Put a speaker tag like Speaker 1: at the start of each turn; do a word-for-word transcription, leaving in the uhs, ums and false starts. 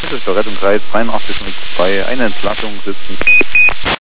Speaker 1: Das ist Verrettung drei, dreiundachtzig Komma zwei, eine Entlassung sitzen.